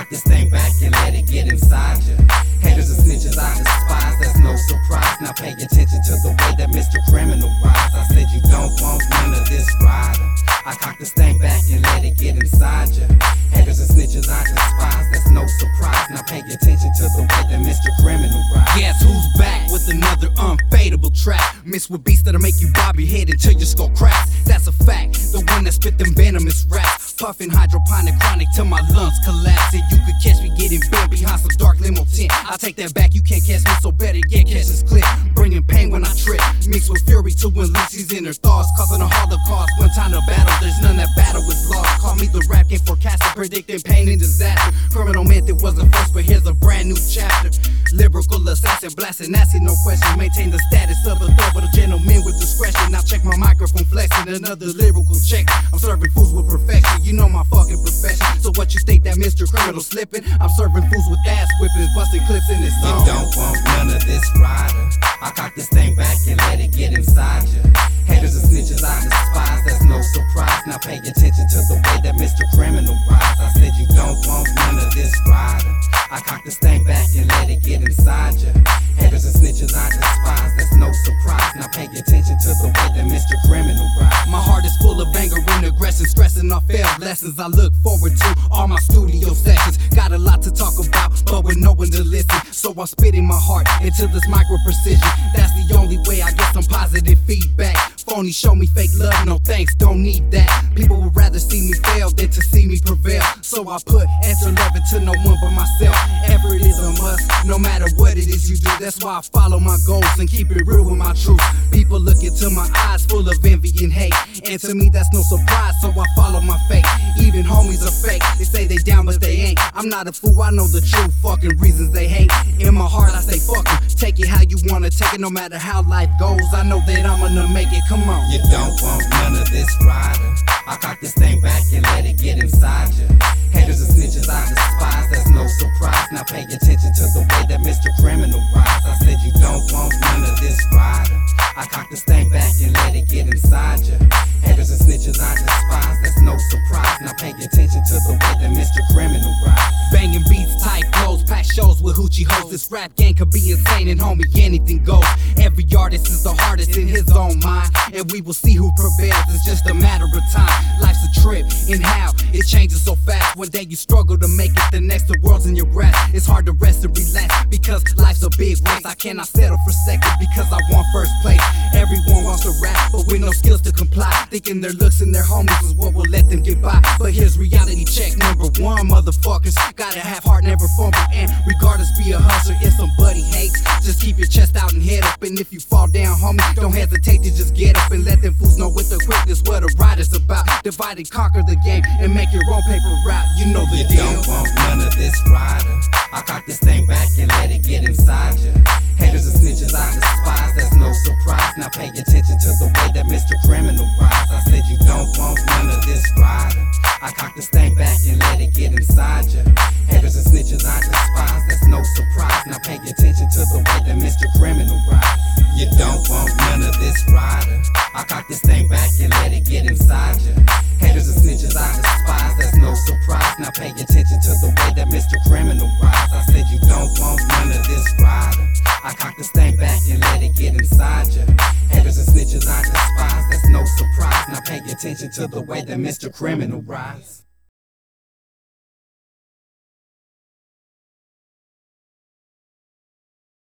cock this thing back and let it get inside you. Haters and snitches I despise, that's no surprise. Now pay attention to the way that Mr. Criminal rides. I said you don't want none of this rider. I cock this thing back and let it get inside you. Haters and snitches I despise, that's no surprise. Now pay attention to the way that Mr. Criminal rides. Guess who's back with another unfadable track? Mixed with beats that'll make you bob your head until your skull cracks. That's a fact, the one that spit them venomous raps. Puffin' hydroponic chronic till my lungs collapse. And you could catch me getting bent behind some dark limo tent. I take that back, you can't catch me, so better yet catch this clip. Bringing pain when I trip, mixed with fury to unleash these inner thoughts, causing a holocaust. One time to battle, there's none that battle is lost. Call me the rap game forecaster, predicting pain and disaster. Criminal method was the first, but here's a brand new chapter. Lyrical assassin, blasting acid, no question. Maintain the status of a thug, but a gentleman with discretion. Now check my microphone flexing, another lyrical check. I'm serving fools with perfection, you know my fucking profession. So what you think that Mr. Criminal slipping? I'm serving fools with ass whippings, busting clips in this song. You don't want none of this rider. I cock this thing back and let it get inside you. Haters and snitches I despise, that's no surprise. Now pay attention to the way that Mr. Criminal rides. I said you don't want none of this rider. I cock this thing back and let it get inside you. Haters and snitches I despise, that's no surprise. Now pay attention to the way that Mr. Criminal rides. My heart is full of anger and aggression, stressing off failed lessons. I look forward to all my studio sessions. Got a lot to talk about, but with no one to listen. So I'm spitting my heart into this micro precision. That's the only way I get some positive feedback. Phony show me fake love, no thanks, don't need that. People would rather see me fail than to see me prevail. So I put answer loving to no one but myself. Effort is a must, no matter what it is you do. That's why I follow my goals and keep it real with my truth. People look into my eyes full of envy and hate, and to me that's no surprise, so I follow my fate. Even homies are fake, they say they down but they ain't. I'm not a fool, I know the true fucking reasons they hate. In my heart I say fuck 'em, take it how you wanna take it. No matter how life goes, I know that I'm gonna make it, come on. You don't want none of this rider. I cock this thing back and let it get inside you. Haters and snitches I despise, that's no surprise. Now pay attention to the way that Mr. Criminal rides. I said you don't want none of this rider. I cock this thing back and let it get inside you. Haters and snitches I despise, that's no surprise. Now pay attention to the way that Mr. Criminal rides. Banging beats, tight flows, pack shows with hoochie hoes. This rap game could be insane and homie, anything goes. Every artist is the hardest in his own mind, and we will see who prevails, it's just a matter of time. Life's a trip, and how it changes so fast. One day you struggle to make it, the next the world's in your grasp. It's hard to rest and relax, because life's a big race. I cannot settle for second, because I want first place. Everyone wants to rap, but with no skills to comply, thinking their looks and their homies is what will let them get by. But here's reality check number one, motherfuckers. Gotta have heart, never fumble, and regardless be a hustler. If somebody hates, just keep your chest out and head up. And if you fall down, homie, don't hesitate to just get up and let them fools know with the quickness what a rider's about. Divide and conquer the game and make your own paper route. You know the You deal. don't want none of this rider. I cock this thing back and let it get inside you. Haters and snitches I despise, that's no surprise. Now pay attention to the way that Mr. Criminal rides. I said you don't want none of this rider. I cock this thing back and let it get inside you. Haters and snitches I despise, that's no surprise. Now pay attention to the way that Mr. Criminal rides. You don't want none of this rider. I cock this thing back and let it get inside you. Haters and snitches I despise, that's no surprise. Now pay attention to the way that Mr. Criminal rides. I said you don't want none of this rider. I cock this thing back and let it get inside you. Haters and snitches I despise, that's no surprise. Now pay attention to the way that Mr. Criminal rides.